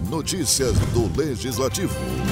Notícias do Legislativo.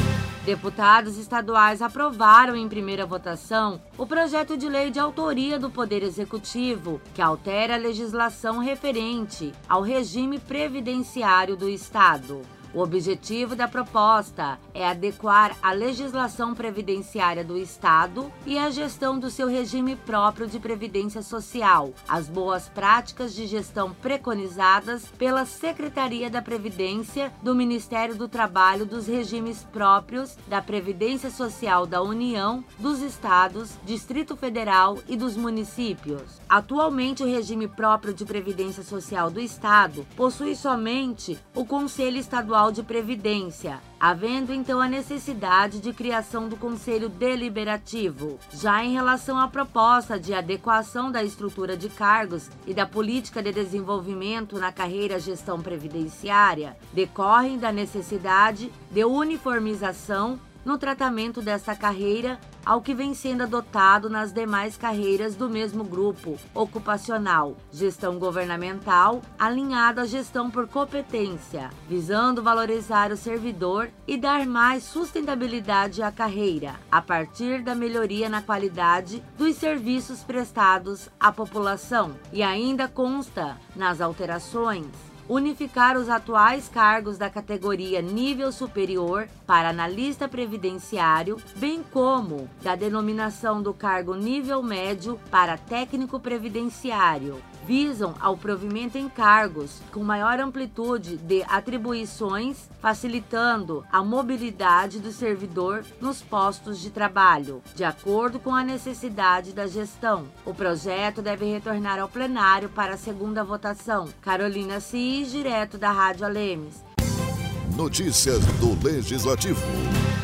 Deputados estaduais aprovaram em primeira votação o projeto de lei de autoria do Poder Executivo, que altera a legislação referente ao regime previdenciário do Estado. O objetivo da proposta é adequar a legislação previdenciária do Estado e a gestão do seu regime próprio de previdência social às boas práticas de gestão preconizadas pela Secretaria da Previdência do Ministério do Trabalho dos regimes próprios da Previdência Social da União, dos Estados, Distrito Federal e dos municípios. Atualmente, o regime próprio de previdência social do Estado possui somente o Conselho Estadual de Previdência, havendo então a necessidade de criação do Conselho Deliberativo. Já em relação à proposta de adequação da estrutura de cargos e da política de desenvolvimento na carreira gestão previdenciária, decorrem da necessidade de uniformização no tratamento desta carreira ao que vem sendo adotado nas demais carreiras do mesmo grupo ocupacional, gestão governamental, alinhada à gestão por competência, visando valorizar o servidor e dar mais sustentabilidade à carreira, a partir da melhoria na qualidade dos serviços prestados à população. E ainda consta nas alterações unificar os atuais cargos da categoria nível superior para analista previdenciário, bem como da denominação do cargo nível médio para técnico previdenciário. Visam ao provimento em cargos com maior amplitude de atribuições, facilitando a mobilidade do servidor nos postos de trabalho, de acordo com a necessidade da gestão. O projeto deve retornar ao plenário para a segunda votação. Carolina Cis, direto da Rádio Alemes. Notícias do Legislativo.